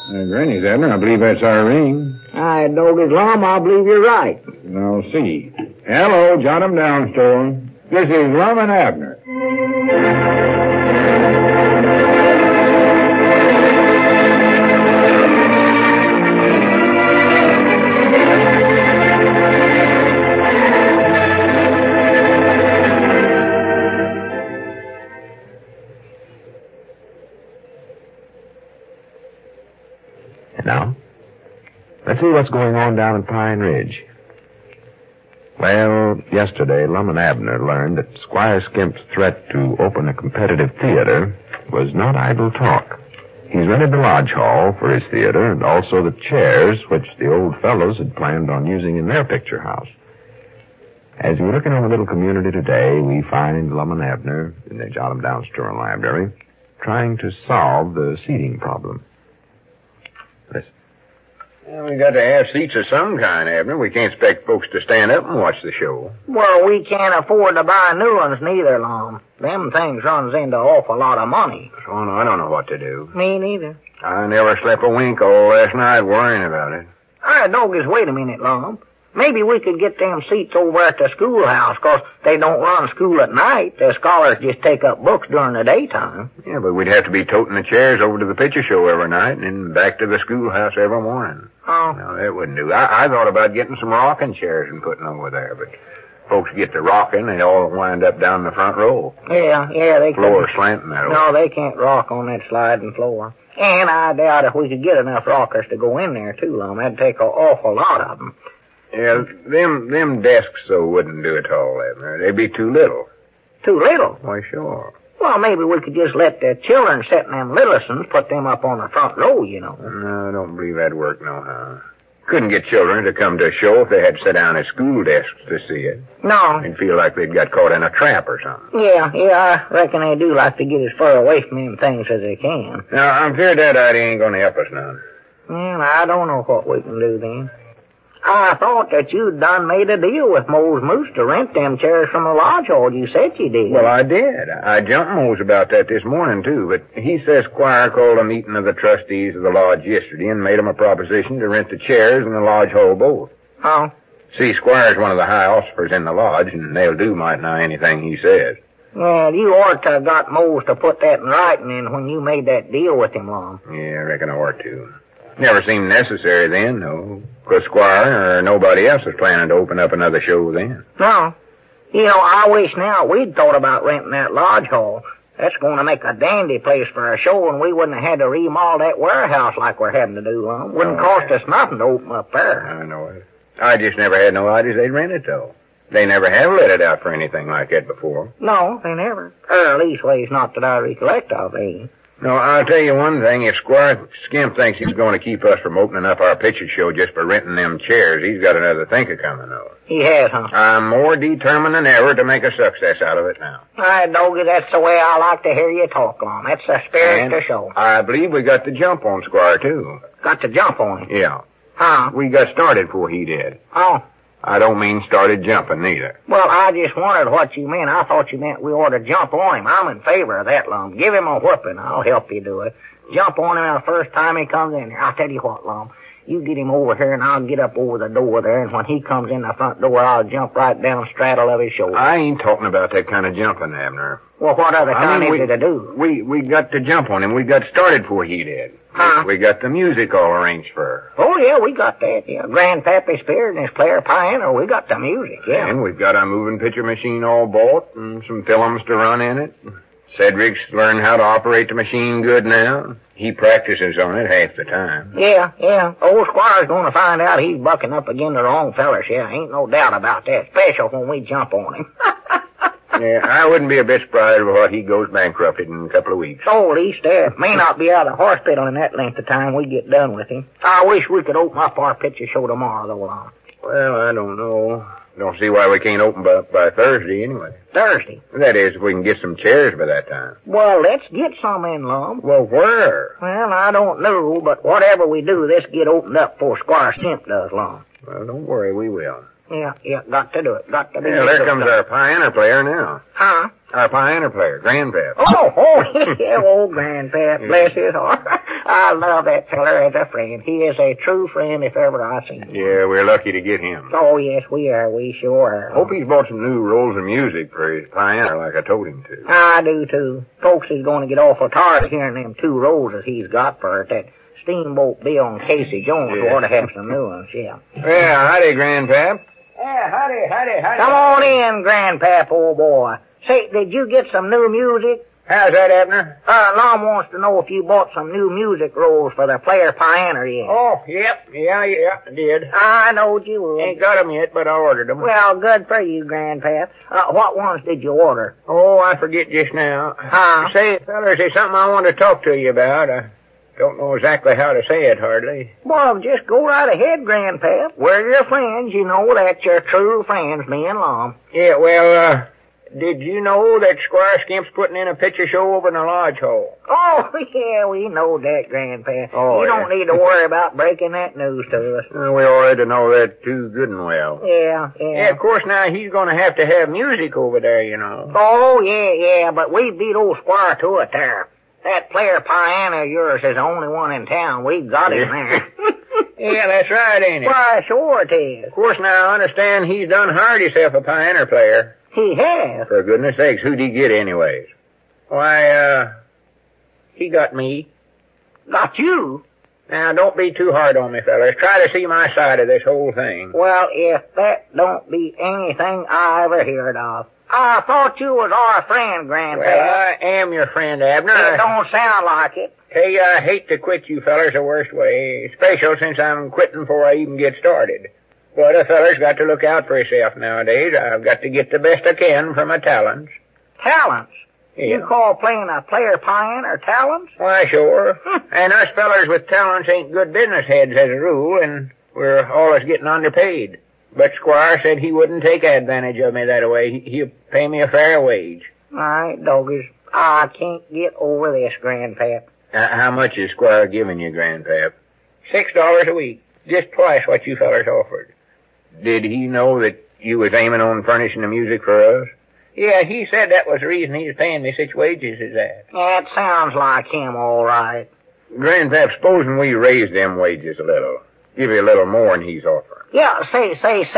Granny's, Abner. I believe that's our ring. I dog his Lum, I believe you're right. I'll see. Hello, Jot 'em Down store. This is Lum and Abner. Now, let's see what's going on down at Pine Ridge. Well, yesterday, Lum and Abner learned that Squire Skimp's threat to open a competitive theater was not idle talk. He's rented the lodge hall for his theater and also the chairs which the old fellows had planned on using in their picture house. As we look in our little community today, we find Lum and Abner in their Jot 'em Down store and library trying to solve the seating problem. Listen. Well, we got to have seats of some kind, Abner. We can't expect folks to stand up and watch the show. Well, we can't afford to buy new ones neither, Lum. Them things runs into an awful lot of money. So no, I don't know what to do. Me neither. I never slept a wink all last night worrying about it. Doggies, wait a minute, Lum. Maybe we could get them seats over at the schoolhouse, 'cause they don't run school at night. The scholars just take up books during the daytime. Yeah, but we'd have to be toting the chairs over to the picture show every night and then back to the schoolhouse every morning. Oh. No, that wouldn't do. I thought about getting some rocking chairs and putting them over there, but folks get to rocking, they all wind up down the front row. Yeah, they Floor can't. slanting that way. No, they can't rock on that sliding floor. And I doubt if we could get enough rockers to go in there, too, Lum. That'd take an awful lot of them. Yeah, them desks, though, wouldn't do it all, Abner. They'd be too little. Too little? Why, sure. Well, maybe we could just let the children sit in them littlesons, put them up on the front row, you know. No, I don't believe that'd work nohow. Couldn't get children to come to a show if they had to sit down at school desks to see it. No. They'd feel like they'd got caught in a trap or something. Yeah, I reckon they do like to get as far away from them things as they can. Now, I'm feared that idea ain't gonna help us none. Well, I don't know what we can do then. I thought that you'd done made a deal with Mose Moose to rent them chairs from the lodge hall. You said you did. Well, I did. I jumped Mose about that this morning, too, but he says Squire called a meeting of the trustees of the lodge yesterday and made him a proposition to rent the chairs and the lodge hall both. Oh? See, Squire's one of the high officers in the lodge, and they'll do might nigh anything he says. Well, you ought to have got Mose to put that in writing in when you made that deal with him, Lum. Yeah, I reckon I ought to. Never seemed necessary then, though, because Squire or nobody else was planning to open up another show then. No. You know, I wish now we'd thought about renting that lodge hall. That's going to make a dandy place for a show, and we wouldn't have had to remodel that warehouse like we're having to do, Lum. Wouldn't cost us nothing to open up there. I know it. I just never had no ideas they'd rent it, though. They never have let it out for anything like that before. No, they never. Or leastways not that I recollect of, eh? No, I'll tell you one thing. If Squire Skimp thinks he's going to keep us from opening up our picture show just for renting them chairs, he's got another thinker coming, though. He has, huh? I'm more determined than ever to make a success out of it now. All right, Doggy, that's the way I like to hear you talk, Lum. That's the spirit of the show. I believe we got the jump on Squire, too. Got to jump on him? Yeah. Huh? We got started before he did. Oh. I don't mean started jumping, neither. Well, I just wondered what you meant. I thought you meant we ought to jump on him. I'm in favor of that, Lum. Give him a whooping. I'll help you do it. Jump on him the first time he comes in here. I'll tell you what, Lum. You get him over here, and I'll get up over the door there, and when he comes in the front door, I'll jump right down straddle of his shoulder. I ain't talking about that kind of jumping, Abner. Well, what other kind is it to do? We got to jump on him. We got started before he did. Huh? We got the music all arranged for her. Oh, yeah, we got that, yeah. Grandpappy Spears and his player piano, we got the music, yeah. And we've got our moving picture machine all bought and some films to run in it. Cedric's learned how to operate the machine good now. He practices on it half the time. Yeah. Old Squire's gonna find out he's bucking up against the wrong fellers, yeah. Ain't no doubt about that, especially when we jump on him. Yeah, I wouldn't be a bit surprised if he goes bankrupted in a couple of weeks. Oh, at least may not be out of the hospital in that length of time we get done with him. I wish we could open up our picture show tomorrow, though, Lum. Well, I don't know. Don't see why we can't open by Thursday anyway. Thursday? That is, if we can get some chairs by that time. Well, let's get some in, Lum. Well, where? Well, I don't know, but whatever we do, let's get opened up before Squire Skimp does, Lum. Well, don't worry, we will. Yeah, got to do it. Got to be. Yeah, there comes our piano player now. Huh? Our piano player, Grandpap. Oh, yeah, old Grandpap. Bless his heart. I love that feller as a friend. He is a true friend if ever I seen him. Yeah, we're lucky to get him. Oh, yes, we are. We sure are. Hope he's bought some new rolls of music for his piano like I told him to. I do, too. Folks is going to get awful tired of hearing them 2 roses he's got for it. That Steamboat Bill and Casey Jones ought to have some new ones, yeah. Well, howdy, Grandpap. Yeah, howdy. Come on in, Grandpap, old boy. Say, did you get some new music? How's that, Abner? Lom wants to know if you bought some new music rolls for the player piano yet. Oh, yep. Yeah, I did. I knowed you would. Ain't got 'em yet, but I ordered 'em. Well, good for you, Grandpap. What ones did you order? Oh, I forget just now. Say, fellas, there's something I want to talk to you about. I don't know exactly how to say it, hardly. Well, just go right ahead, Grandpap. We're your friends. You know that you're true friends, me and Lom. Yeah, well, did you know that Squire Skimp's putting in a picture show over in the Lodge Hall? Oh, yeah, we know that, Grandpap. Oh, you don't need to worry about breaking that news to us. We already know that too good and well. Yeah. Yeah, of course, now he's going to have music over there, you know. Oh, yeah, but we beat old Squire to it there. That player piano of yours is the only one in town. We've got him there. Yeah, that's right, ain't it? Why, sure it is. Of course, now I understand he's done hired himself a piano player. He has. For goodness sakes, who'd he get anyways? Why, he got me. Got you? Now, don't be too hard on me, fellas. Try to see my side of this whole thing. Well, if that don't be anything I ever heard of. I thought you was our friend, Grandpa. Well, I am your friend, Abner. It don't sound like it. Tell you, I hate to quit you fellas the worst way, especially since I'm quitting before I even get started. But a feller's got to look out for himself nowadays. I've got to get the best I can from my talents. Talents? Yeah. You call playing a player piano talents? Why, sure. And us fellers with talents ain't good business heads as a rule, and we're always getting underpaid. But Squire said he wouldn't take advantage of me that way. He'll pay me a fair wage. All right, doggies. I can't get over this, Grandpap. How much is Squire giving you, Grandpap? $6 a week. Just twice what you fellers offered. Did he know that you was aiming on furnishing the music for us? Yeah, he said that was the reason he was paying me such wages as that. That sounds like him, all right. Grandpap, supposing we raise them wages a little. Give you a little more than he's offering. Yeah, say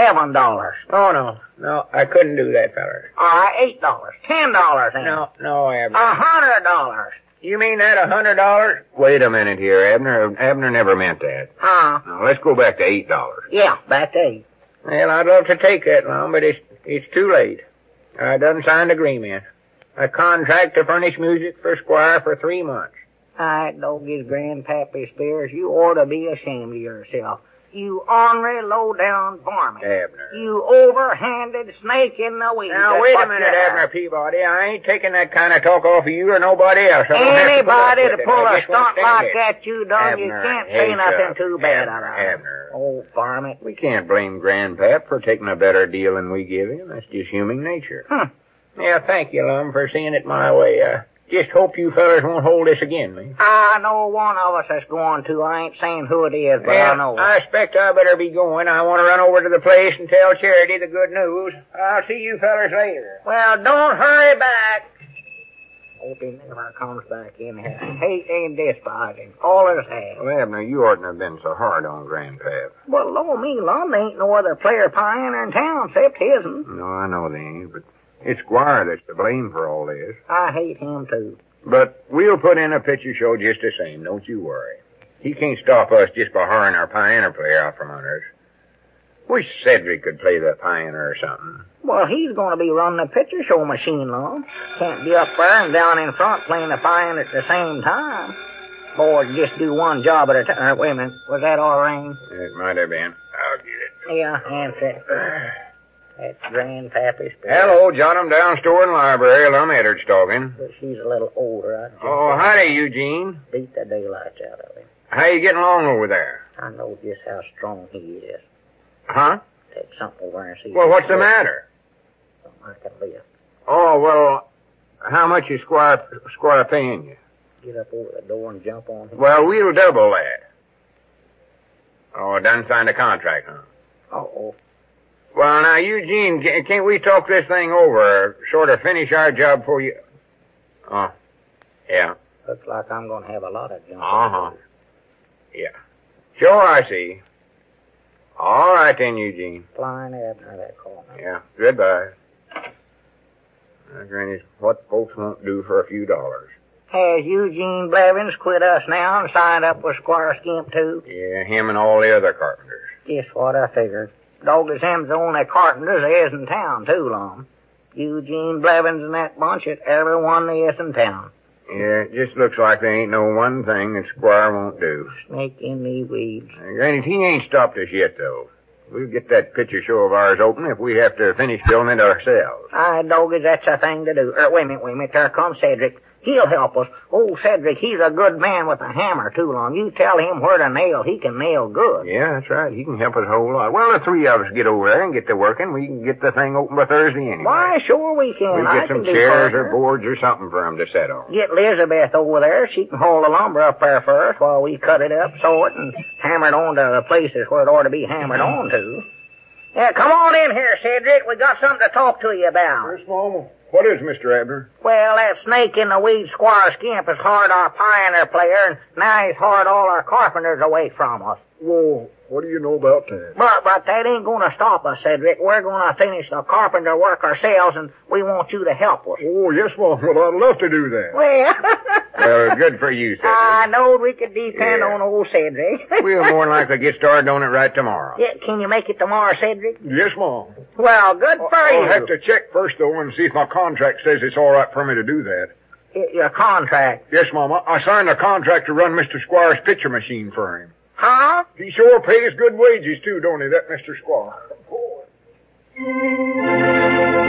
$7. Oh, no, I couldn't do that, feller. All right, $8. $10 then. No, Abner. $100. You mean that $100? Wait a minute here, Abner. Abner never meant that. Now, let's go back to $8. Yeah, back to 8. Well, I'd love to take that loan, but it's too late. I done signed agreement. A contract to furnish music for Squire for 3 months. All right, doggies, Grandpappy Spears, you ought to be ashamed of yourself. You ornery, low-down varmint. Abner. You overhanded snake in the weeds. Now, wait a minute, Abner Peabody. I ain't taking that kind of talk off of you or nobody else. Anybody to pull a stunt like that you done, you Abner, can't say nothing too bad on it. Abner. Oh, varmint. We can't blame Grandpap for taking a better deal than we give him. That's just human nature. Yeah, thank you, Lum, for seeing it my way. Just hope you fellers won't hold this again me. I know one of us is going to. I ain't saying who it is, but I know. I expect I better be going. I want to run over to the place and tell Charity the good news. I'll see you fellers later. Well, don't hurry back. Hope he never comes back in here. Hate and despise him. All us have. Well, Abner, you oughtn't have been so hard on Grandpap. Well, Lord me, Lum, there ain't no other player pioneer in town except his'n. No, I know they ain't, but it's Squire that's to blame for all this. I hate him, too. But we'll put in a picture show just the same, don't you worry. He can't stop us just by hiring our piano player out from under us. Wish Cedric could play the piano or something. Well, he's going to be running a picture show machine, Lum. Can't be up there and down in front playing the piano at the same time. Boy, just do one job at a time. Wait a minute, was that our ring? It might have been. I'll get it. Yeah, answer. That's Grandpappy Spears. Hello, John. I'm down store in the library. Lum Eddard's talking. But she's a little older. Oh, howdy, Eugene. Beat the daylights out of him. How you getting along over there? I know just how strong he is. Huh? Take something over and see. Well, what's the matter? Something I can lift. Oh, well, how much is Squire paying you? Get up over the door and jump on him. Well, we'll double that. Oh, done signed a contract, huh? Uh-oh. Well, now, Eugene, can't we talk this thing over, sort of finish our job for you? Oh, yeah. Looks like I'm going to have a lot of junk. Uh-huh. Yeah. Sure, I see. All right then, Eugene. Flying Abner, that call me. Yeah. Goodbye. Granny, what folks won't do for a few dollars. Has Eugene Blevins quit us now and signed up with Squire Skimp, too? Yeah, him and all the other carpenters. Just what I figured. Doggos them's the only carpenters there is in town, too, Lum. Eugene Blevins and that bunch at every one there is in town. Yeah, it just looks like there ain't no one thing that Squire won't do. Snake in the weeds. Granny, he ain't stopped us yet, though. We'll get that picture show of ours open if we have to finish filming it ourselves. Aye, Doggos, that's the thing to do. Wait a minute. There comes Cedric. He'll help us. Oh, Cedric, he's a good man with a hammer, too, Lum. You tell him where to nail, he can nail good. Yeah, that's right. He can help us a whole lot. Well, the three of us get over there and get to working. We can get the thing open by Thursday anyway. Why, sure we can. We'll get some chairs or boards or something for him to sit on. Get Elizabeth over there. She can haul the lumber up there first while we cut it up, sew it, and hammer it on to the places where it ought to be hammered on to. Yeah, come on in here, Cedric. We got something to talk to you about. Yes, Mama. What is, Mr. Abner? Well, that snake in the weeds, Squire Skimp, has hired our pioneer player, and now he's hired all our carpenters away from us. Whoa, what do you know about that? But that ain't gonna stop us, Cedric. We're gonna finish the carpenter work ourselves, and we want you to help us. Oh, yes, Mom. Well, I'd love to do that. Well, Good for you, Cedric. I know we could depend on old Cedric. We'll more than likely get started on it right tomorrow. Yeah, can you make it tomorrow, Cedric? Yes, Mom. Well, good for you. I'll have to check first, though, and see if my contract says it's all right for me to do that. Your contract. Yes, Mom. I signed a contract to run Mr. Squire's picture machine for him. Huh? He sure pays good wages, too, don't he, that Mr. Squire?